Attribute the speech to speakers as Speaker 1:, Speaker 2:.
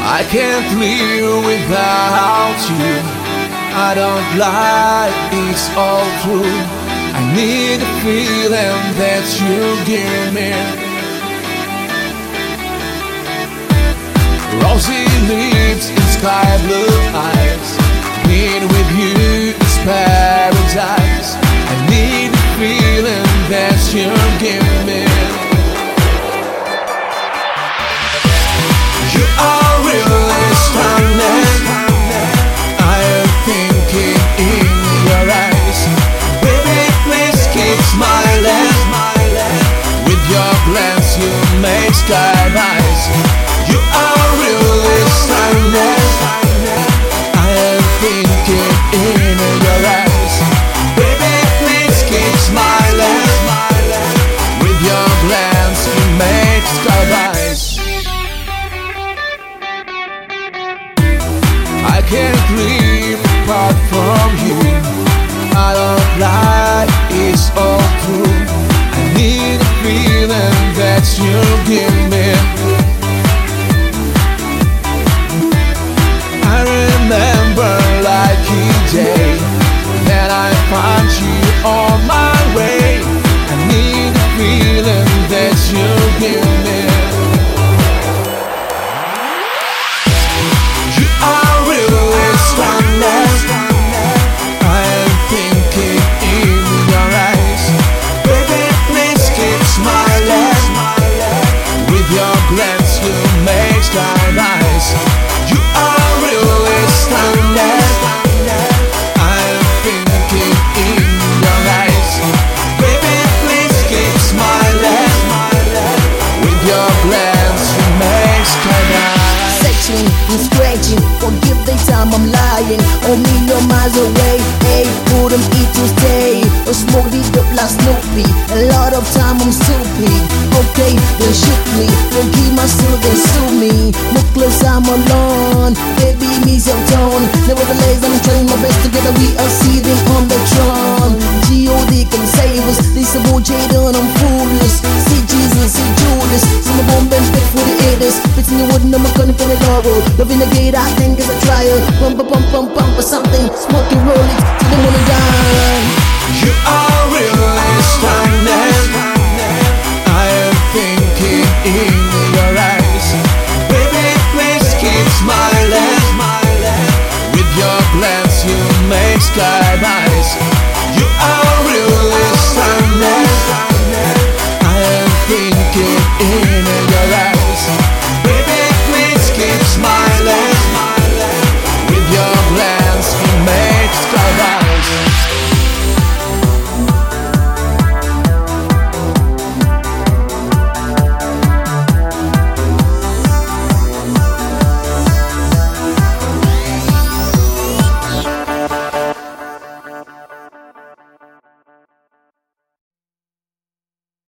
Speaker 1: I can't live without you. I don't lie, it's all true. I need the feeling that you give me. Rosy lips and sky blue eyes. Being with you is paradise. I need the feeling that you give me. You are really stunning. I am thinking in your eyes. Baby, please keep smiling. With your glance you make sky rise. You are really stunning. I am thinking in your eyes. Baby, please keep smiling. With your glance you make sky rise. I can't live apart from you. I don't lie, it's all true. I need a feeling that you give me. I remember like a day that I found you on my way. I need a feeling that you give me. You are really stunning. I am thinking in your eyes. Baby, please keep smiling. With your glance you make sky rise. You are really stunning. I am thinking in your eyes. Baby, please keep smiling. With your glance you make sky rise.
Speaker 2: Searching and scratching, forgive the time I'm lying. Oh, million miles away, hey, put them eat to stay. Or smoke the dope like Snoopy. A lot of time I'm stupid. Okay, then shoot me. Don't give my soul, then sue me. Look close, I'm alone. Baby, miss your tone. Nevertheless, I'm trying my best. Together we are sitting on the throne. G.O.D. can save us. This is about Jadon, I'm foolish. See Jesus, see Judas. See my bomb and fit for the haters. Fits in the wood, no, I'm gonna put it all. Loving the gate, I think is a trial. Bump, bump, bump, bump, or something. Smoking, rolling,